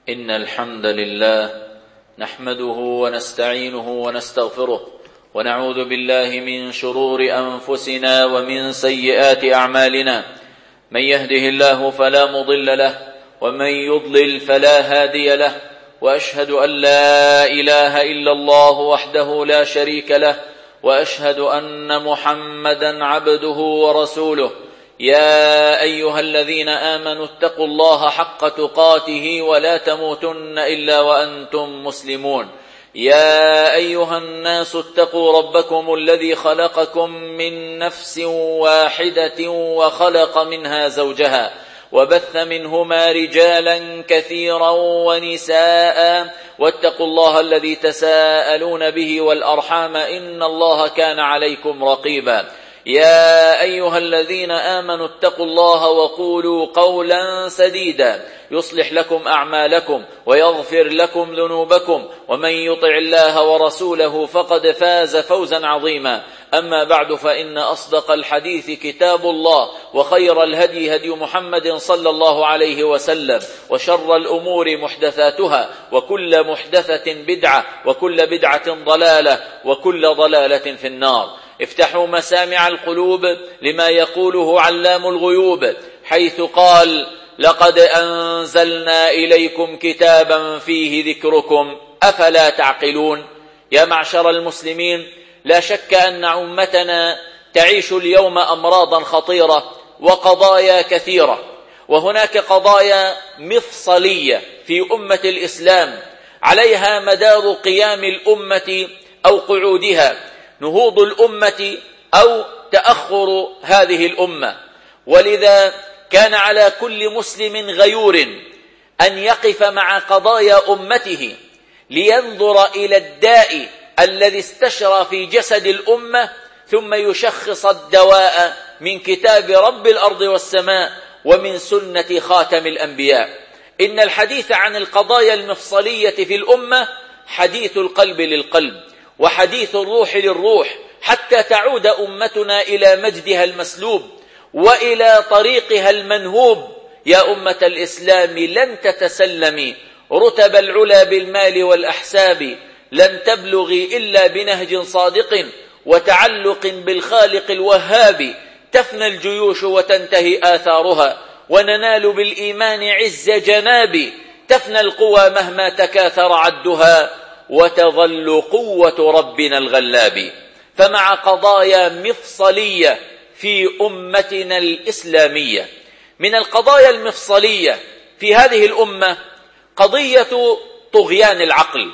إن الحمد لله نحمده ونستعينه ونستغفره ونعوذ بالله من شرور أنفسنا ومن سيئات أعمالنا. من يهده الله فلا مضل له ومن يضلل فلا هادي له، وأشهد أن لا إله إلا الله وحده لا شريك له، وأشهد أن محمدا عبده ورسوله. يا أيها الذين آمنوا اتقوا الله حق تقاته ولا تموتن إلا وأنتم مسلمون. يا أيها الناس اتقوا ربكم الذي خلقكم من نفس واحدة وخلق منها زوجها وبث منهما رجالا كثيرا ونساء، واتقوا الله الذي تساءلون به والأرحام إن الله كان عليكم رقيبا. يا أيها الذين آمنوا اتقوا الله وقولوا قولا سديدا يصلح لكم أعمالكم ويغفر لكم ذنوبكم، ومن يطع الله ورسوله فقد فاز فوزا عظيما. أما بعد، فإن أصدق الحديث كتاب الله، وخير الهدي هدي محمد صلى الله عليه وسلم، وشر الأمور محدثاتها، وكل محدثة بدعة، وكل بدعة ضلالة، وكل ضلالة في النار. افتحوا مسامع القلوب لما يقوله علام الغيوب، حيث قال: لقد أنزلنا إليكم كتابا فيه ذكركم أفلا تعقلون. يا معشر المسلمين، لا شك أن أمتنا تعيش اليوم أمراضا خطيرة وقضايا كثيرة، وهناك قضايا مفصلية في أمة الإسلام عليها مدار قيام الأمة أو قعودها، نهوض الأمة أو تأخر هذه الأمة. ولذا كان على كل مسلم غيور أن يقف مع قضايا أمته لينظر إلى الداء الذي استشرى في جسد الأمة، ثم يشخص الدواء من كتاب رب الأرض والسماء ومن سنة خاتم الأنبياء. إن الحديث عن القضايا المفصلية في الأمة حديث القلب للقلب، وحديث الروح للروح، حتى تعود أمتنا إلى مجدها المسلوب وإلى طريقها المنهوب. يا أمة الإسلام، لن تتسلمي رتب العلا بالمال والأحساب، لن تبلغي إلا بنهج صادق وتعلق بالخالق الوهاب. تفنى الجيوش وتنتهي آثارها، وننال بالإيمان عز جناب. تفنى القوى مهما تكاثر عدها، وتظل قوة ربنا الغلاب. فمع قضايا مفصلية في أمتنا الإسلامية، من القضايا المفصلية في هذه الأمة قضية طغيان العقل.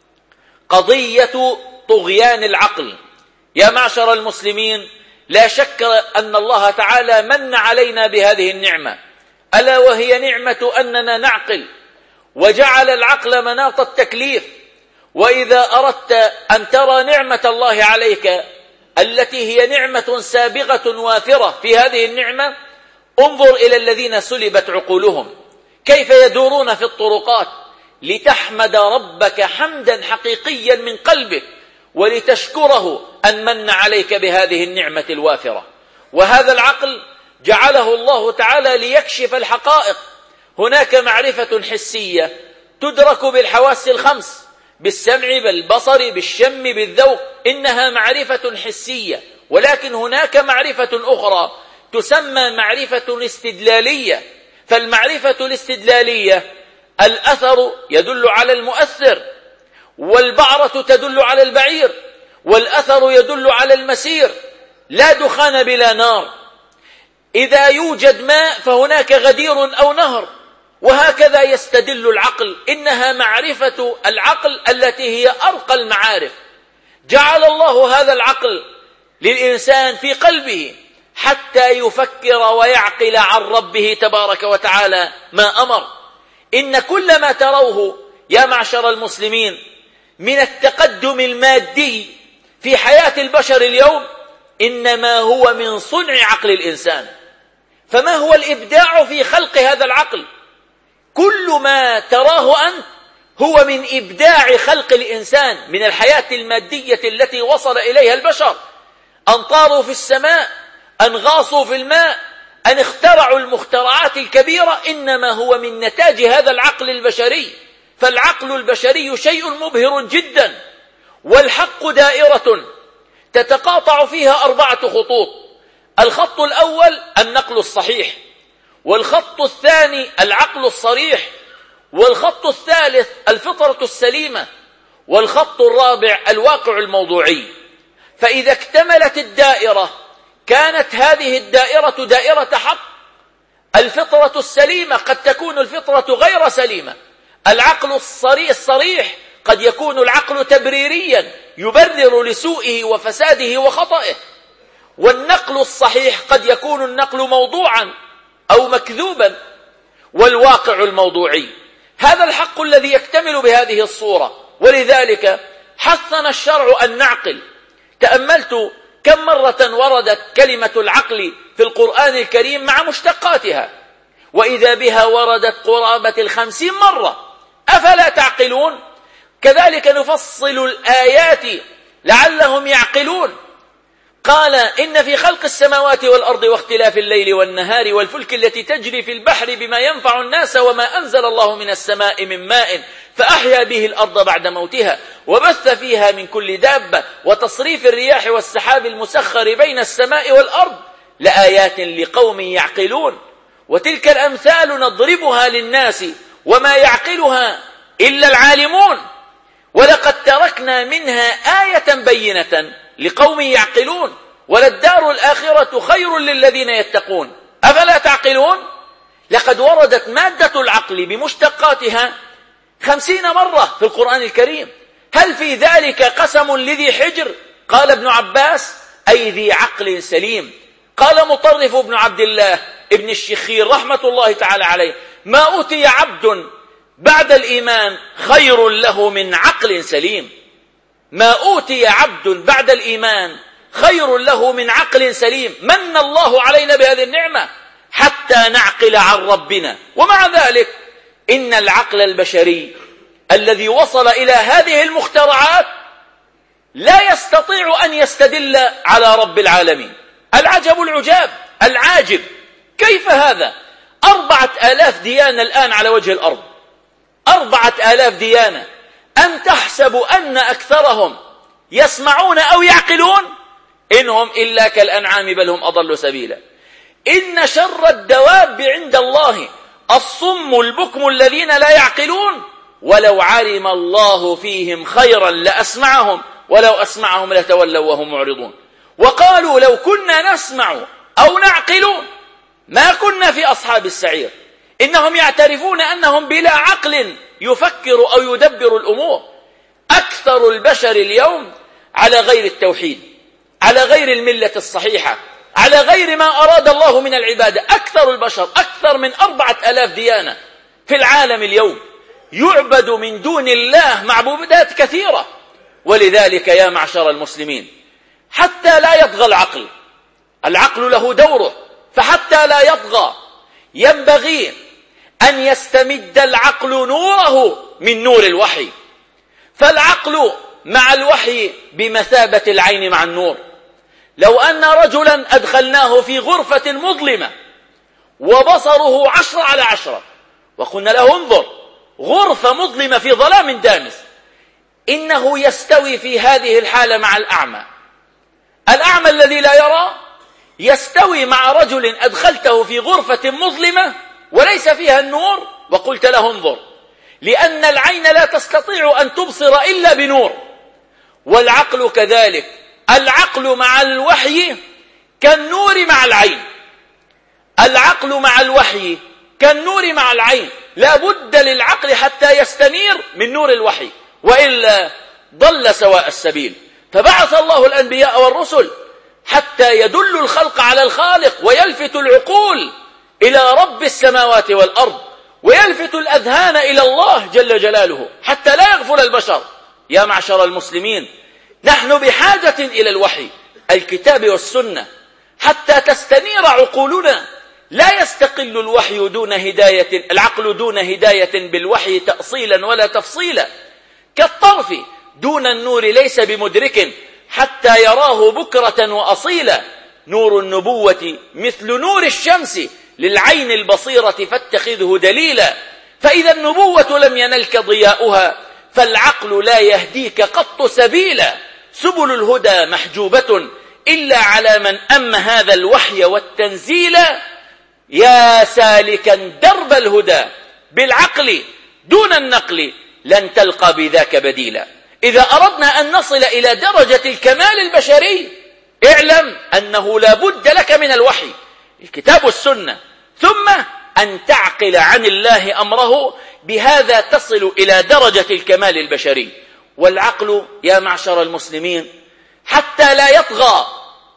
قضية طغيان العقل. يا معشر المسلمين، لا شك أن الله تعالى من علينا بهذه النعمة، ألا وهي نعمة أننا نعقل، وجعل العقل مناط التكليف. وإذا أردت أن ترى نعمة الله عليك التي هي نعمة سابغة وافرة، في هذه النعمة انظر إلى الذين سلبت عقولهم كيف يدورون في الطرقات، لتحمد ربك حمدا حقيقيا من قلبك، ولتشكره أن من عليك بهذه النعمة الوافرة. وهذا العقل جعله الله تعالى ليكشف الحقائق. هناك معرفة حسية تدرك بالحواس الخمس، بالسمع، بالبصر، بالشم، بالذوق، إنها معرفة حسية. ولكن هناك معرفة أخرى تسمى معرفة استدلالية. فالمعرفة الاستدلالية الأثر يدل على المؤثر، والبعرة تدل على البعير، والأثر يدل على المسير. لا دخان بلا نار، إذا يوجد ماء فهناك غدير أو نهر، وهكذا يستدل العقل. إنها معرفة العقل التي هي أرقى المعارف. جعل الله هذا العقل للإنسان في قلبه حتى يفكر ويعقل عن ربه تبارك وتعالى ما أمر. إن كل ما تروه يا معشر المسلمين من التقدم المادي في حياة البشر اليوم إنما هو من صنع عقل الإنسان. فما هو الإبداع في خلق هذا العقل؟ كل ما تراه أنت هو من إبداع خلق الإنسان، من الحياة المادية التي وصل إليها البشر. أن طاروا في السماء، أن غاصوا في الماء، أن اخترعوا المخترعات الكبيرة إنما هو من نتاج هذا العقل البشري. فالعقل البشري شيء مبهر جدا، والحق دائرة تتقاطع فيها 4 خطوط. الخط الأول النقل الصحيح، والخط الثاني العقل الصريح، والخط الثالث الفطرة السليمة، والخط الرابع الواقع الموضوعي. فإذا اكتملت الدائرة كانت هذه الدائرة دائرة حق. الفطرة السليمة قد تكون الفطرة غير سليمة. العقل الصريح قد يكون العقل تبريريا يبرر لسوءه وفساده وخطئه. والنقل الصحيح قد يكون النقل موضوعا أو مكذوبا. والواقع الموضوعي هذا الحق الذي يكتمل بهذه الصورة. ولذلك حثنا الشرع أن نعقل. تأملت كم مرة وردت كلمة العقل في القرآن الكريم مع مشتقاتها، وإذا بها وردت قرابة 50 مرة. أفلا تعقلون؟ كذلك نفصل الآيات لعلهم يعقلون. قال إن في خلق السماوات والأرض واختلاف الليل والنهار والفلك التي تجري في البحر بما ينفع الناس وما أنزل الله من السماء من ماء فأحيا به الأرض بعد موتها وبث فيها من كل دابة وتصريف الرياح والسحاب المسخر بين السماء والأرض لآيات لقوم يعقلون. وتلك الأمثال نضربها للناس وما يعقلها إلا العالمون. ولقد تركنا منها آية بينة لقوم يعقلون وللدار الآخرة خير للذين يتقون. أفلا تعقلون؟ لقد وردت مادة العقل بمشتقاتها 50 مرة في القرآن الكريم. هل في ذلك قسم لذي حجر؟ قال ابن عباس أي ذي عقل سليم. قال مطرف بن عبد الله ابن الشخير رحمة الله تعالى عليه ما أوتي عبد بعد الإيمان خير له من عقل سليم. ما أوتي عبد بعد الإيمان خير له من عقل سليم. من الله علينا بهذه النعمة حتى نعقل عن ربنا. ومع ذلك إن العقل البشري الذي وصل إلى هذه المخترعات لا يستطيع أن يستدل على رب العالمين. العجب العجاب العاجب. كيف هذا؟ 4000 ديانة الآن على وجه الأرض، 4000 ديانة. أم تحسب أن أكثرهم يسمعون أو يعقلون؟ إنهم إلا كالأنعام بل هم أضل سبيلا. إن شر الدواب عند الله الصم البكم الذين لا يعقلون ولو علم الله فيهم خيرا لأسمعهم ولو أسمعهم لتولوا وهم معرضون. وقالوا لو كنا نسمع أو نعقل ما كنا في أصحاب السعير. إنهم يعترفون أنهم بلا عقل يفكر أو يدبر الأمور. أكثر البشر اليوم على غير التوحيد، على غير الملة الصحيحة، على غير ما أراد الله من العبادة. أكثر البشر أكثر من 4000 ديانة في العالم اليوم يعبد من دون الله معبودات كثيرة. ولذلك يا معشر المسلمين حتى لا يطغى العقل، العقل له دوره، فحتى لا يطغى ينبغي أن يستمد العقل نوره من نور الوحي. فالعقل مع الوحي بمثابة العين مع النور. لو أن رجلا أدخلناه في غرفة مظلمة وبصره 10 على 10 وقلنا له انظر، غرفة مظلمة في ظلام دامس، إنه يستوي في هذه الحالة مع الأعمى. الأعمى الذي لا يرى يستوي مع رجل أدخلته في غرفة مظلمة وليس فيها النور وقلت له انظر، لأن العين لا تستطيع أن تبصر إلا بنور. والعقل كذلك، العقل مع الوحي كالنور مع العين. العقل مع الوحي كالنور مع العين. لا بد للعقل حتى يستنير من نور الوحي، وإلا ضل سواء السبيل. فبعث الله الأنبياء والرسل حتى يدل الخلق على الخالق ويلفت العقول إلى رب السماوات والأرض ويلفت الأذهان إلى الله جل جلاله حتى لا يغفل البشر. يا معشر المسلمين نحن بحاجة إلى الوحي، الكتاب والسنة، حتى تستنير عقولنا. لا يستقل الوحي دون هداية، العقل دون هداية بالوحي تأصيلا ولا تفصيلا. كالطرف دون النور ليس بمدرك حتى يراه بكرة وأصيلا. نور النبوة مثل نور الشمس للعين البصيرة فاتخذه دليلا. فإذا النبوة لم ينلك ضياؤها فالعقل لا يهديك قط سبيلا. سبل الهدى محجوبة إلا على من أم هذا الوحي والتنزيل. يا سالكا درب الهدى بالعقل دون النقل لن تلقى بذاك بديلا. إذا أردنا أن نصل إلى درجة الكمال البشري اعلم أنه لا بد لك من الوحي الكتاب والسنة، ثم أن تعقل عن الله أمره، بهذا تصل إلى درجة الكمال البشري. والعقل يا معشر المسلمين حتى لا يطغى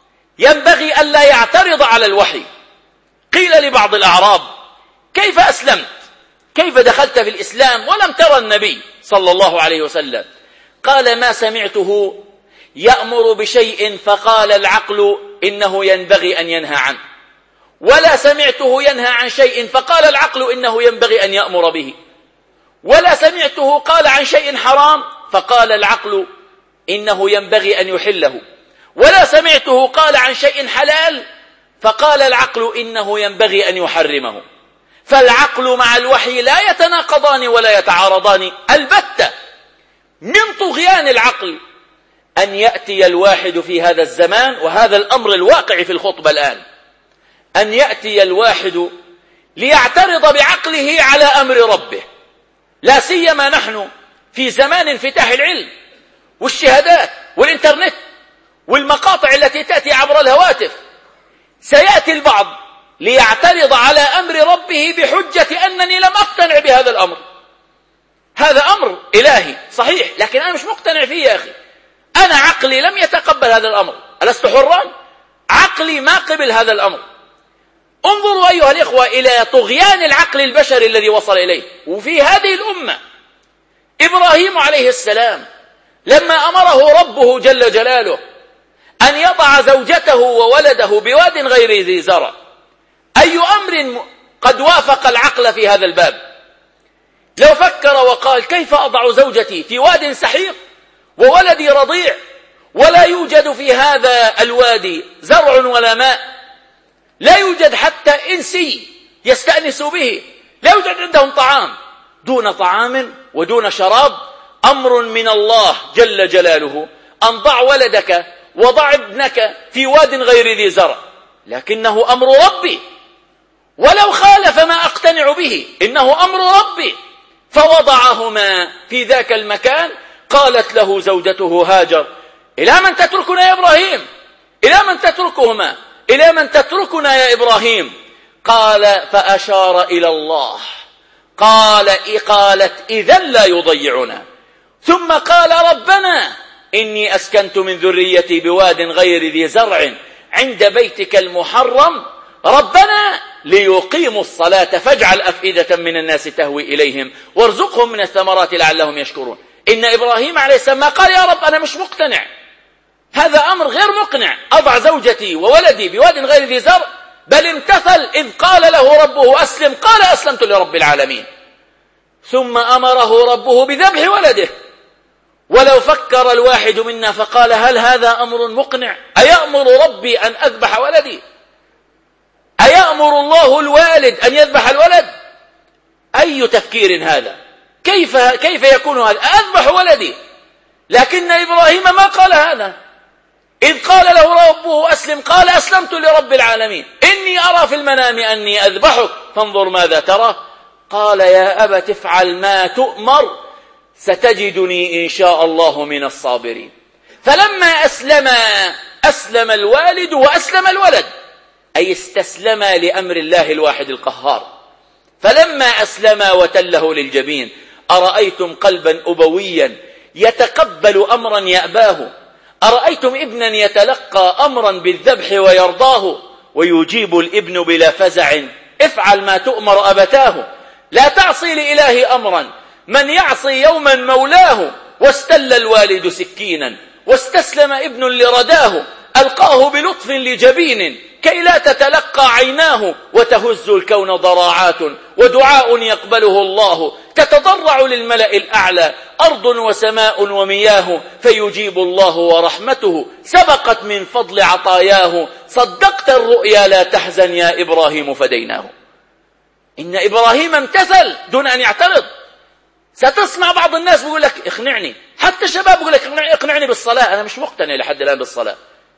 ينبغي أن لا يعترض على الوحي. قيل لبعض الأعراب: كيف أسلمت؟ كيف دخلت في الإسلام ولم ترى النبي صلى الله عليه وسلم؟ قال: ما سمعته يأمر بشيء فقال العقل إنه ينبغي أن ينهى عنه، ولا سمعته ينهى عن شيء فقال العقل إنه ينبغي أن يأمر به، ولا سمعته قال عن شيء حرام فقال العقل إنه ينبغي أن يحله، ولا سمعته قال عن شيء حلال فقال العقل إنه ينبغي أن يحرمه. فالعقل مع الوحي لا يتناقضان ولا يتعارضان البتة. من طغيان العقل أن يأتي الواحد في هذا الزمان، وهذا الأمر الواقع في الخطبة الآن، أن يأتي الواحد ليعترض بعقله على أمر ربه. لا سيما نحن في زمان انفتاح العلم والشهادات والإنترنت والمقاطع التي تأتي عبر الهواتف. سيأتي البعض ليعترض على أمر ربه بحجة أنني لم أقتنع بهذا الأمر. هذا أمر إلهي صحيح، لكن أنا مش مقتنع فيه يا أخي. أنا عقلي لم يتقبل هذا الأمر، ألست حرا؟ عقلي ما قبل هذا الأمر. انظروا أيها الإخوة إلى طغيان العقل البشري الذي وصل إليه. وفي هذه الأمة إبراهيم عليه السلام لما أمره ربه جل جلاله أن يضع زوجته وولده بواد غير ذي زرع، أي أمر قد وافق العقل في هذا الباب؟ لو فكر وقال: كيف أضع زوجتي في واد سحيق وولدي رضيع ولا يوجد في هذا الوادي زرع ولا ماء، لا يوجد حتى إنسي يستأنس به، لا يوجد عندهم طعام، دون طعام ودون شراب، أمر من الله جل جلاله أن ضع ولدك وضع ابنك في واد غير ذي زرع، لكنه أمر ربي، ولو خالف ما أقتنع به إنه أمر ربي. فوضعهما في ذاك المكان. قالت له زوجته هاجر: إلى من تتركنا يا إبراهيم؟ إلى من تتركهما؟ إلى من تتركنا يا إبراهيم؟ قال: فأشار إلى الله. قالت: إذن لا يضيعنا. ثم قال: ربنا إني أسكنت من ذريتي بواد غير ذي زرع عند بيتك المحرم ربنا ليقيموا الصلاة فاجعل أفئدة من الناس تهوي إليهم وارزقهم من الثمرات لعلهم يشكرون. إن إبراهيم عليه السلام ما قال: يا رب أنا مش مقتنع، هذا أمر غير مقنع، أضع زوجتي وولدي بواد غير ذي زرع، بل امتثل. إذ قال له ربه أسلم قال: أسلمت لرب العالمين. ثم أمره ربه بذبح ولده. ولو فكر الواحد منا فقال: هل هذا أمر مقنع؟ أيأمر ربي أن أذبح ولدي؟ أيأمر الله الوالد أن يذبح الولد؟ أي تفكير هذا؟ كيف يكون هذا؟ أذبح ولدي؟ لكن إبراهيم ما قال هذا. إذ قال له ربه أسلم قال: أسلمت لرب العالمين. إني أرى في المنام أني أذبحك فانظر ماذا ترى. قال: يا أبت افعل ما تؤمر ستجدني إن شاء الله من الصابرين. فلما أسلم الوالد وأسلم الولد، أي استسلم لأمر الله الواحد القهار. فلما أسلم وتله للجبين أرأيتم قلبا أبويا يتقبل أمرا يأباه، أرأيتم ابنا يتلقى أمرا بالذبح ويرضاه، ويجيب الابن بلا فزع افعل ما تؤمر أبتاه. لا تعصي لإله أمرا من يعصي يوما مولاه. واستل الوالد سكينا واستسلم ابن لرداه، ألقاه بلطف لجبين كي لا تتلقى عيناه. وتهز الكون ضراعات ودعاء يقبله الله، تتضرع للملأ الأعلى أرض وسماء ومياه فيجيب الله ورحمته سبقت من فضل عطاياه صدقت الرؤيا لا تحزن يا إبراهيم فديناه. إن إبراهيم امتثل دون أن يعترض. ستسمع بعض الناس بيقول لك اقنعني، حتى الشباب بيقول لك اقنعني بالصلاة. أنا مش مقتنع لحد الآن بالصلاة.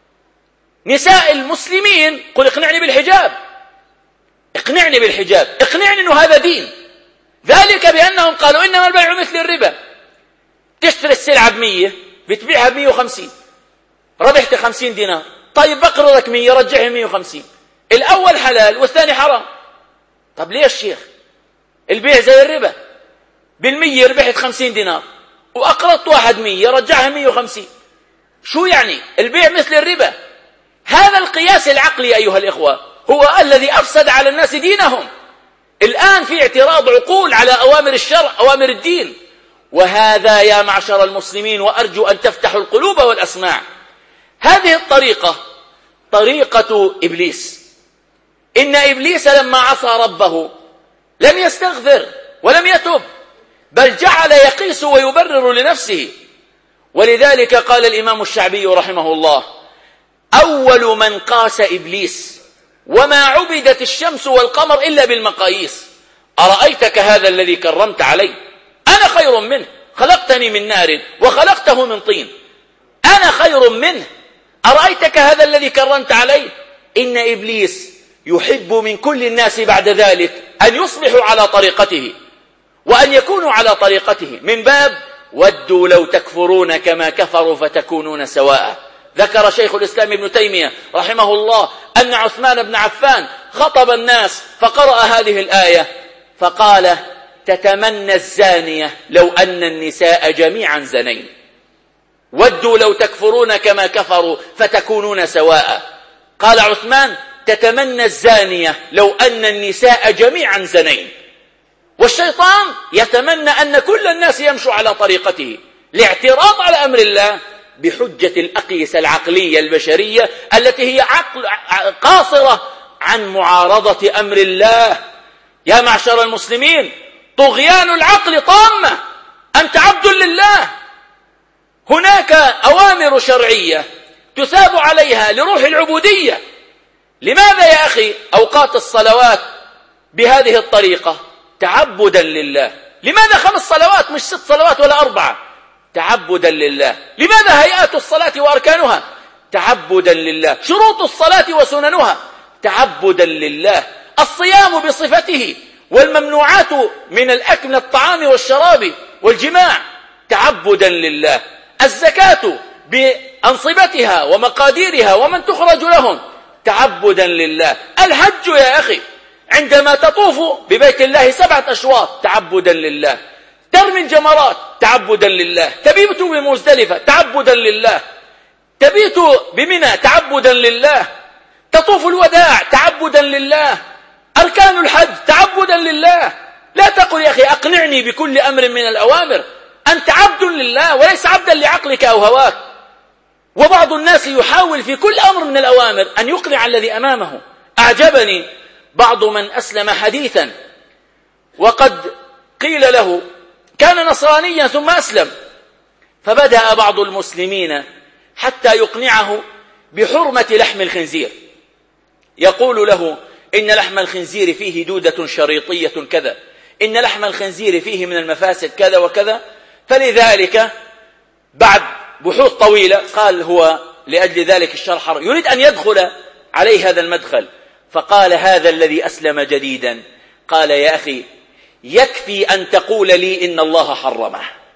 نساء المسلمين قل اقنعني بالحجاب، اقنعني بالحجاب، اقنعني أنه هذا دين. ذلك بأنهم قالوا إنما البيع مثل الربا. تشتري السلعة ب100 بتبيعها ب150، ربحت 50 دينار. طيب بقرضك 100 رجعها 150. الأول حلال والثاني حرام. طب ليه الشيخ؟ البيع زي الربا، ب100 ربحت 50 دينار وأقرضت واحد 100 رجعها 150. شو يعني؟ البيع مثل الربا. هذا القياس العقلي أيها الإخوة هو الذي أفسد على الناس دينهم. الآن في اعتراض عقول على أوامر الشرع، أوامر الدين. وهذا يا معشر المسلمين، وأرجو أن تفتحوا القلوب والأسماع، هذه الطريقة طريقة إبليس. إن إبليس لما عصى ربه لم يستغفر ولم يتب، بل جعل يقيس ويبرر لنفسه. ولذلك قال الإمام الشعبي رحمه الله: أول من قاس إبليس وما عبدت الشمس والقمر إلا بالمقاييس. أرأيتك هذا الذي كرمت علي؟ أنا خير منه، خلقتني من نار وخلقته من طين، أنا خير منه. أرأيتك هذا الذي كرمت علي؟ إن إبليس يحب من كل الناس بعد ذلك أن يصبحوا على طريقته وأن يكونوا على طريقته، من باب ودوا لو تكفرون كما كفروا فتكونون سواء. ذكر شيخ الإسلام ابن تيمية رحمه الله أن عثمان بن عفان خطب الناس فقرأ هذه الآية فقال: تتمنى الزانية لو أن النساء جميعا زنين، ودوا لو تكفرون كما كفروا فتكونون سواء. قال عثمان: تتمنى الزانية لو أن النساء جميعا زنين. والشيطان يتمنى أن كل الناس يمشوا على طريقته لاعتراض على أمر الله بحجة الأقيسة العقلية البشرية التي هي قاصرة عن معارضة أمر الله. يا معشر المسلمين، طغيان العقل طامة، أنت عبد لله. هناك أوامر شرعية تثاب عليها لروح العبودية. لماذا يا أخي أوقات الصلوات بهذه الطريقة؟ تعبدا لله. لماذا 5 صلوات مش 6 صلوات ولا 4؟ تعبدا لله. لماذا هيئات الصلاة وأركانها؟ تعبدا لله. شروط الصلاة وسننها؟ تعبدا لله. الصيام بصفته والممنوعات من الأكل من الطعام والشراب والجماع تعبدا لله. الزكاة بأنصبتها ومقاديرها ومن تخرج لهم تعبدا لله. الحج يا أخي عندما تطوف ببيت الله 7 أشواط تعبدا لله. ترمي الجمرات تعبدا لله. تبيت بمزدلفة تعبدا لله. تبيت بمنى تعبدا لله. تطوف الوداع تعبدا لله. أركان الحج تعبدا لله. لا تقل يا أخي أقنعني بكل أمر من الأوامر. أنت عبد لله وليس عبدا لعقلك أو هواك. وبعض الناس يحاول في كل أمر من الأوامر أن يقنع الذي أمامه. أعجبني بعض من أسلم حديثا وقد قيل له كان نصرانيا ثم أسلم، فبدأ بعض المسلمين حتى يقنعه بحرمة لحم الخنزير. يقول له إن لحم الخنزير فيه دودة شريطية كذا، إن لحم الخنزير فيه من المفاسد كذا وكذا. فلذلك بعد بحوث طويلة قال هو لأجل ذلك الشرح يريد أن يدخل عليه هذا المدخل، فقال هذا الذي أسلم جديدا قال: يا أخي يكفي أن تقول لي إن الله حرمه،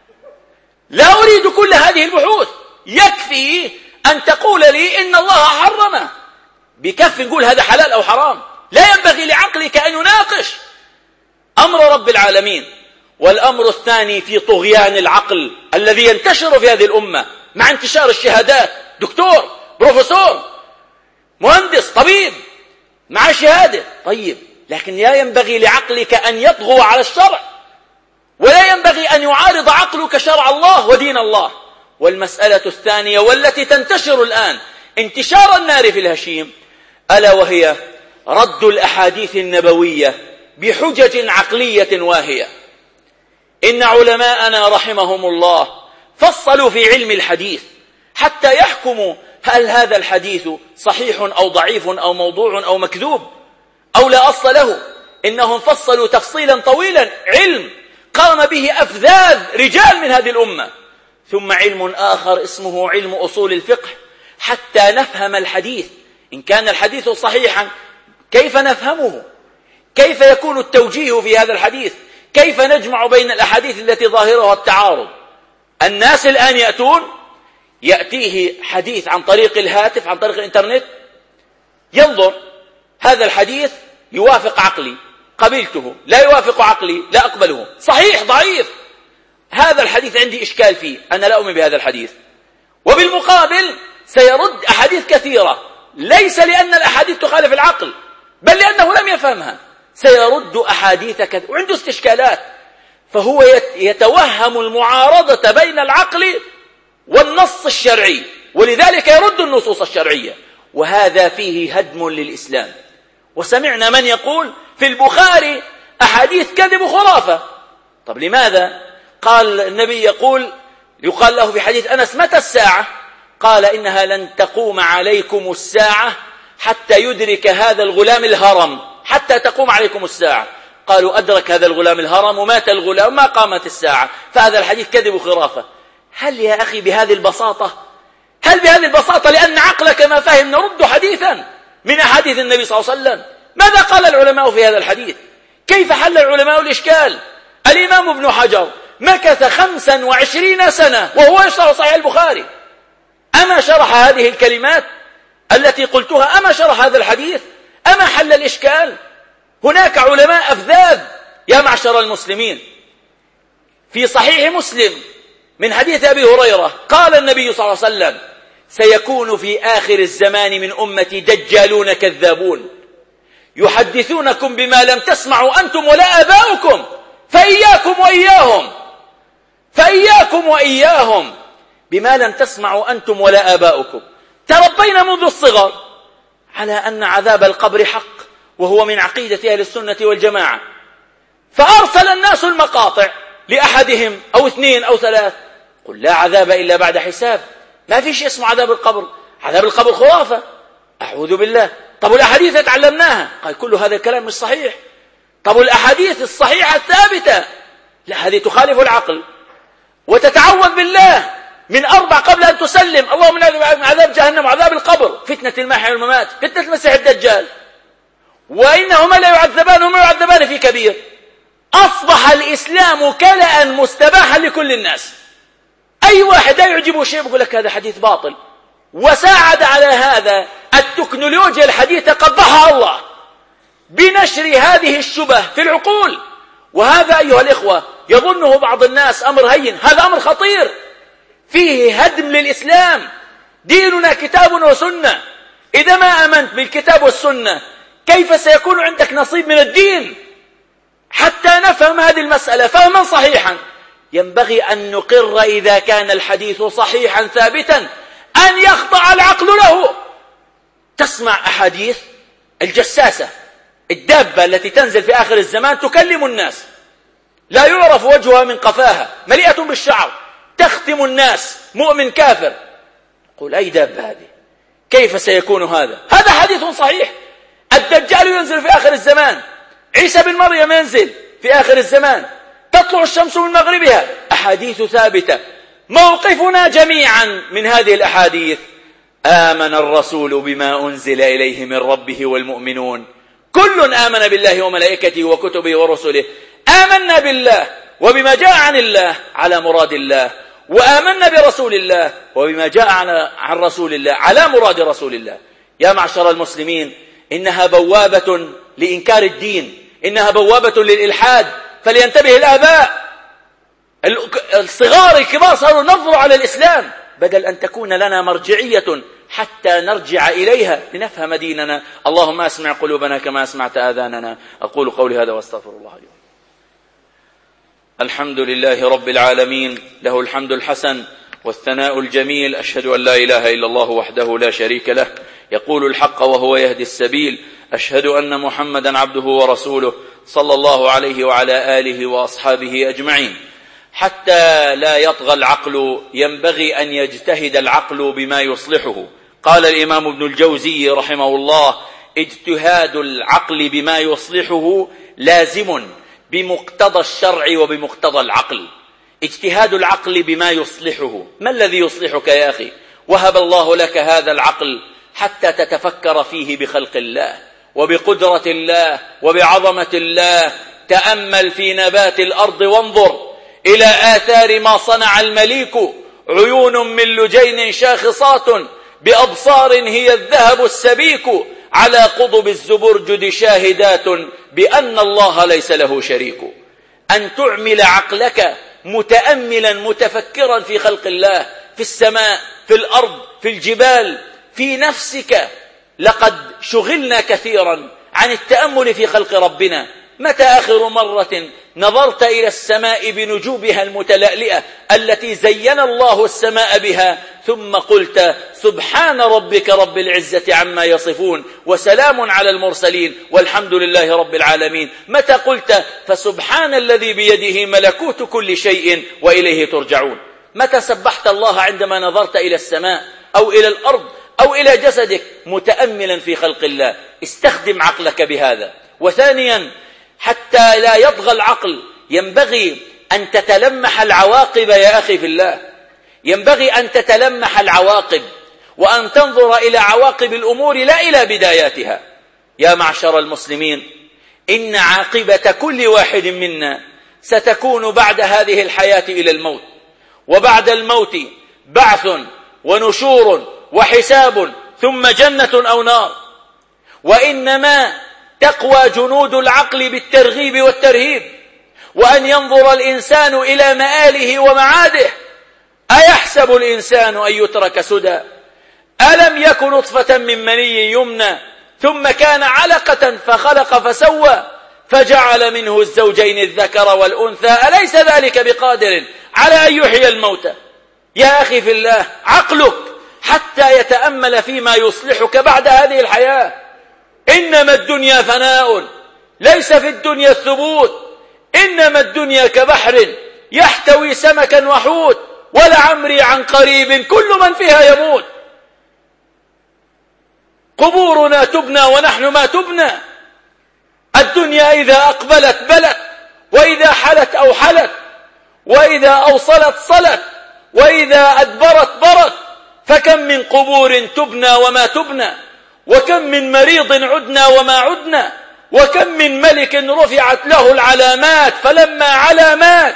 لا أريد كل هذه البحوث، يكفي أن تقول لي إن الله حرمه. بكف نقول هذا حلال أو حرام، لا ينبغي لعقلك أن يناقش أمر رب العالمين. والأمر الثاني في طغيان العقل الذي ينتشر في هذه الأمة مع انتشار الشهادات، دكتور، بروفيسور، مهندس، طبيب، مع شهادة، طيب، لكن لا ينبغي لعقلك أن يطغو على الشرع، ولا ينبغي أن يعارض عقلك شرع الله ودين الله. والمسألة الثانية والتي تنتشر الآن انتشار النار في الهشيم، ألا وهي رد الأحاديث النبوية بحجج عقلية واهية. إن علماءنا رحمهم الله فصلوا في علم الحديث حتى يحكموا هل هذا الحديث صحيح أو ضعيف أو موضوع أو مكذوب أو لا أصل له. إنهم فصلوا تفصيلا طويلا، علم قام به أفذاذ رجال من هذه الأمة. ثم علم آخر اسمه علم أصول الفقه حتى نفهم الحديث. إن كان الحديث صحيحا كيف نفهمه؟ كيف يكون التوجيه في هذا الحديث؟ كيف نجمع بين الأحاديث التي ظاهرها التعارض؟ الناس الآن يأتيه حديث عن طريق الهاتف، عن طريق الإنترنت، ينظر هذا الحديث يوافق عقلي قبلته، لا يوافق عقلي لا أقبله، صحيح ضعيف، هذا الحديث عندي إشكال فيه، أنا لا أؤمن بهذا الحديث. وبالمقابل سيرد أحاديث كثيرة، ليس لأن الأحاديث تخالف العقل بل لأنه لم يفهمها، سيرد أحاديث كثيرة وعنده استشكالات، فهو يتوهم المعارضة بين العقل والنص الشرعي، ولذلك يرد النصوص الشرعية، وهذا فيه هدم للإسلام. وسمعنا من يقول في البخاري أحاديث كذب وخرافة. طب لماذا؟ قال النبي يقال له في حديث أنس: متى الساعة؟ قال: إنها لن تقوم عليكم الساعة حتى يدرك هذا الغلام الهرم، حتى تقوم عليكم الساعة. قالوا: أدرك هذا الغلام الهرم ومات الغلام ما قامت الساعة، فهذا الحديث كذب وخرافة. هل يا أخي بهذه البساطة؟ هل بهذه البساطة لأن عقلك ما فهم نرد حديثا من أحاديث النبي صلى الله عليه وسلم؟ ماذا قال العلماء في هذا الحديث؟ كيف حل العلماء الإشكال؟ الإمام ابن حجر مكث 25 سنة وهو يشرح صحيح البخاري. أما شرح هذه الكلمات التي قلتها؟ أما شرح هذا الحديث؟ أما حل الإشكال؟ هناك علماء أفذاذ يا معشر المسلمين. في صحيح مسلم من حديث أبي هريرة قال النبي صلى الله عليه وسلم: سيكون في آخر الزمان من أمتي دجالون كذابون يحدثونكم بما لم تسمعوا أنتم ولا آباؤكم فإياكم وإياهم بما لم تسمعوا أنتم ولا آباؤكم. تربينا منذ الصغر على أن عذاب القبر حق، وهو من عقيدة أهل السنة والجماعة، فأرسل الناس المقاطع لأحدهم أو 2 أو 3: قل لا عذاب إلا بعد حساب، ما في شيء اسمه عذاب القبر، عذاب القبر خرافة، أعوذ بالله. طب الأحاديث تعلمناها؟ قال: كل هذا الكلام مش صحيح. طب الأحاديث الصحيحة الثابتة؟ لا، هذه تخالف العقل. وتتعوذ بالله من 4 قبل أن تسلم: اللهم اعذنا من عذاب جهنم وعذاب القبر، فتنة المحيا والممات، فتنة المسيح الدجال، وإنهما لا يعذبان وما يعذبان في كبير. أصبح الإسلام كلأ مستباحا لكل الناس، أي واحد لا يعجبه شيء يقول لك هذا حديث باطل. وساعد على هذا التكنولوجيا الحديثة قبحها الله بنشر هذه الشبه في العقول. وهذا أيها الإخوة يظنه بعض الناس أمر هين، هذا أمر خطير فيه هدم للإسلام. ديننا كتاب وسنة، إذا ما آمنت بالكتاب والسنة كيف سيكون عندك نصيب من الدين؟ حتى نفهم هذه المسألة فهما صحيحا ينبغي أن نقر إذا كان الحديث صحيحا ثابتا أن يخضع العقل له. تسمع أحاديث الجساسة، الدابة التي تنزل في آخر الزمان تكلم الناس، لا يعرف وجهها من قفاها، مليئة بالشعر، تختم الناس، مؤمن كافر. قل أي دابة هذه؟ كيف سيكون هذا؟ هذا حديث صحيح. الدجال ينزل في آخر الزمان، عيسى بن مريم ينزل في آخر الزمان، تطلع الشمس من مغربها، أحاديث ثابتة. موقفنا جميعا من هذه الأحاديث: آمن الرسول بما أنزل إليه من ربه والمؤمنون كل آمن بالله وملائكته وكتبه ورسله. آمنا بالله وبما جاء عن الله على مراد الله، وآمنا برسول الله وبما جاء عن رسول الله على مراد رسول الله. يا معشر المسلمين، إنها بوابة لإنكار الدين، إنها بوابة للإلحاد، فلينتبه الآباء. الصغار الكبار صاروا ننظر على الإسلام بدل أن تكون لنا مرجعية حتى نرجع إليها لنفهم ديننا. اللهم أسمع قلوبنا كما أسمعت آذاننا. أقول قولي هذا واستغفر الله لي. الحمد لله رب العالمين، له الحمد الحسن والثناء الجميل. أشهد أن لا إله إلا الله وحده لا شريك له، يقول الحق وهو يهدي السبيل. أشهد أن محمدا عبده ورسوله، صلى الله عليه وعلى آله وأصحابه أجمعين. حتى لا يطغى العقل ينبغي أن يجتهد العقل بما يصلحه. قال الإمام ابن الجوزي رحمه الله: اجتهاد العقل بما يصلحه لازم بمقتضى الشرع وبمقتضى العقل. اجتهاد العقل بما يصلحه. ما الذي يصلحك يا أخي؟ وهب الله لك هذا العقل حتى تتفكر فيه بخلق الله وبقدرة الله وبعظمة الله. تأمل في نبات الأرض وانظر إلى آثار ما صنع المليك. عيون من لجين شاخصات بأبصار هي الذهب السبيك، على قضب الزبرجد شاهدات بأن الله ليس له شريك. أن تعمل عقلك متأملا متفكرا في خلق الله، في السماء، في الأرض، في الجبال، في نفسك. لقد شغلنا كثيرا عن التأمل في خلق ربنا. متى آخر مرة نظرت إلى السماء بنجومها المتلألئة التي زين الله السماء بها ثم قلت: سبحان ربك رب العزة عما يصفون وسلام على المرسلين والحمد لله رب العالمين؟ متى قلت: فسبحان الذي بيده ملكوت كل شيء وإليه ترجعون؟ متى سبحت الله عندما نظرت إلى السماء أو إلى الأرض أو إلى جسدك متأملا في خلق الله؟ استخدم عقلك بهذا. وثانيا، حتى لا يطغى العقل ينبغي أن تتلمح العواقب يا أخي في الله. ينبغي أن تتلمح العواقب وأن تنظر إلى عواقب الأمور لا إلى بداياتها. يا معشر المسلمين، إن عاقبة كل واحد منا ستكون بعد هذه الحياة إلى الموت، وبعد الموت بعث ونشور وحساب ثم جنة أو نار. وإنما تقوى جنود العقل بالترغيب والترهيب، وأن ينظر الإنسان إلى مآله ومعاده. أيحسب الإنسان أن يترك سدى؟ ألم يك نطفة من مني يمنى ثم كان علقة فخلق فسوى فجعل منه الزوجين الذكر والأنثى أليس ذلك بقادر على أن يحيي الموتى؟ يا أخي في الله، عقلك حتى يتأمل فيما يصلحك بعد هذه الحياة. إنما الدنيا فناء، ليس في الدنيا الثبوت. إنما الدنيا كبحر يحتوي سمكا وحوت، ولعمري عن قريب كل من فيها يموت. قبورنا تبنى ونحن ما تبنى. الدنيا إذا أقبلت بلت، وإذا حلت أوحلت، وإذا أوصلت صلت، وإذا أدبرت برت. فكم من قبور تبنى وما تبنى، وكم من مريض عدنا وما عدنا، وكم من ملك رفعت له العلامات فلما علامات.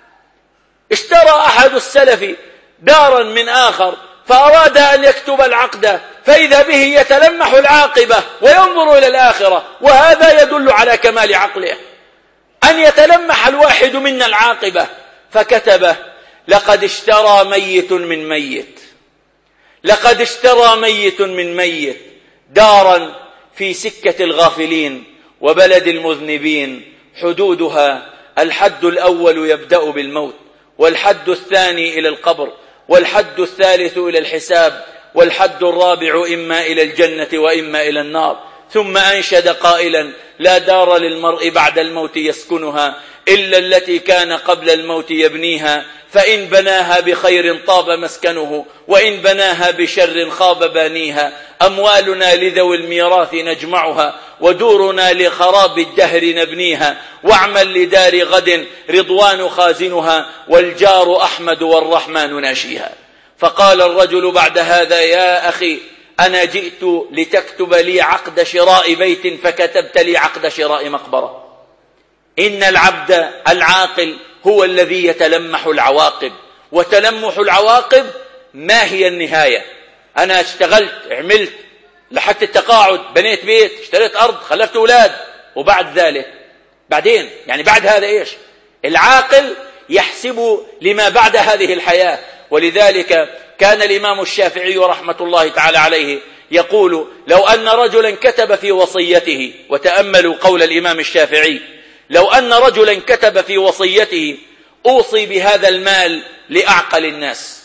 اشترى أحد السلف دارا من آخر فأراد أن يكتب العقد، فإذا به يتلمح العاقبة وينظر إلى الآخرة، وهذا يدل على كمال عقله. أن يتلمح الواحد منا العاقبة، فكتبه: لقد اشترى ميت من ميت، لقد اشترى ميت من ميت دارا في سكة الغافلين وبلد المذنبين، حدودها الحد الأول يبدأ بالموت، والحد الثاني إلى القبر، والحد الثالث إلى الحساب، والحد الرابع إما إلى الجنة وإما إلى النار. ثم أنشد قائلا: لا دار للمرء بعد الموت يسكنها إلا التي كان قبل الموت يبنيها، فإن بناها بخير طاب مسكنه، وإن بناها بشر خاب بانيها. أموالنا لذوي الميراث نجمعها، ودورنا لخراب الدهر نبنيها. واعمل لدار غد رضوان خازنها، والجار أحمد والرحمن ناشيها. فقال الرجل بعد هذا: يا أخي، أنا جئت لتكتب لي عقد شراء بيت، فكتبت لي عقد شراء مقبرة. إن العبد العاقل هو الذي يتلمح العواقب، وتلمح العواقب ما هي النهاية؟ أنا اشتغلت، عملت، لحقت التقاعد، بنيت بيت، اشتريت أرض، خلفت أولاد، وبعد ذلك بعدين يعني بعد هذا إيش؟ العاقل يحسب لما بعد هذه الحياة. ولذلك كان الإمام الشافعي رحمة الله تعالى عليه يقول: لو أن رجلا كتب في وصيته، وتأملوا قول الإمام الشافعي، لو أن رجلا كتب في وصيته: أوصي بهذا المال لأعقل الناس،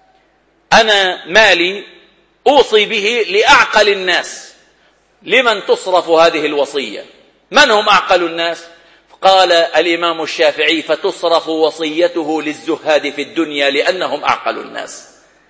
أنا مالي أوصي به لأعقل الناس، لمن تصرف هذه الوصية؟ من هم أعقل الناس؟ قال الإمام الشافعي: فتصرف وصيته للزهاد في الدنيا لأنهم أعقل الناس.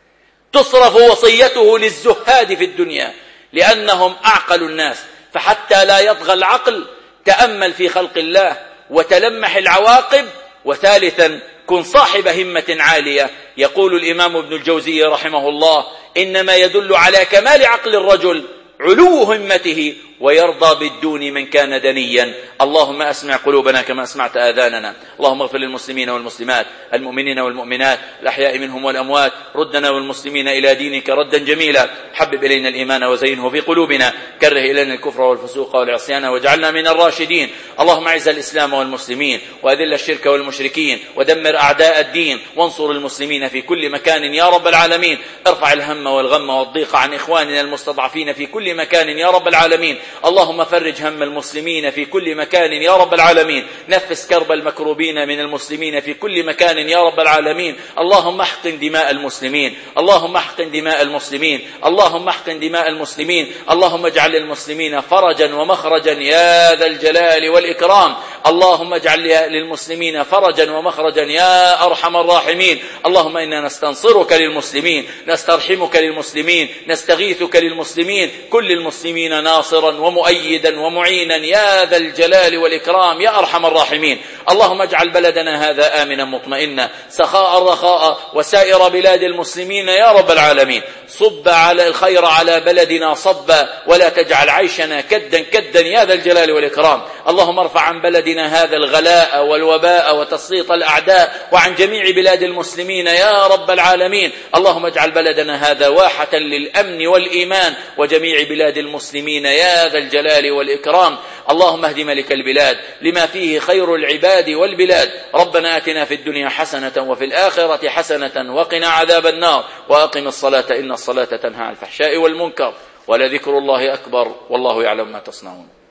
تصرف وصيته للزهاد في الدنيا لأنهم أعقل الناس. فحتى لا يطغى العقل تأمل في خلق الله وتلمح العواقب. وثالثا كن صاحب همة عالية. يقول الإمام ابن الجوزي رحمه الله: إنما يدل على كمال عقل الرجل علو همته، ويرضى بالدون من كان دنيا. اللهم أسمع قلوبنا كما أسمعت آذاننا. اللهم اغفر للمسلمين والمسلمات، المؤمنين والمؤمنات، الأحياء منهم والأموات. ردنا والمسلمين إلى دينك ردا جميلا. حبب إلينا الإيمان وزينه في قلوبنا، كره إلينا الكفر والفسوق والعصيان واجعلنا من الراشدين. اللهم أعز الإسلام والمسلمين، وأذل الشرك والمشركين، ودمر أعداء الدين، وانصر المسلمين في كل مكان يا رب العالمين. ارفع الهم والغم والضيق عن إخواننا المستضعفين في كل مكان يا رب العالمين. اللهم فرج هم المسلمين في كل مكان يا رب العالمين. نفس كرب المكروبين من المسلمين في كل مكان يا رب العالمين. اللهم احقن دماء المسلمين، اللهم احقن دماء المسلمين، اللهم احقن دماء المسلمين. اللهم اجعل للمسلمين فرجا ومخرجا يا ذا الجلال والإكرام. اللهم اجعل للمسلمين فرجا ومخرجا يا أرحم الراحمين. اللهم إنا نستنصرك للمسلمين، نسترحمك للمسلمين، نستغيثك للمسلمين. كل المسلمين ناصرا ومؤيدا ومعينا يا ذا الجلال والإكرام يا أرحم الراحمين. اللهم اجعل بلدنا هذا آمنا مطمئنا سخاء رخاء، وسائر بلاد المسلمين يا رب العالمين. صب على الخير على بلدنا صبا، ولا تجعل عيشنا كدا كدا يا ذا الجلال والإكرام. اللهم ارفع عن بلدنا هذا الغلاء والوباء وتسليط الأعداء، وعن جميع بلاد المسلمين يا رب العالمين. اللهم اجعل بلدنا هذا واحة للأمن والإيمان، وجميع بلاد المسلمين يا ذا الجلال والإكرام. اللهم اهد ملك البلاد لما فيه خير العباد والبلاد. ربنا آتنا في الدنيا حسنة وفي الآخرة حسنة وقنا عذاب النار. وأقم الصلاة إن الصلاة تنهى عن الفحشاء والمنكر، ولذكر الله أكبر والله يعلم ما تصنعون.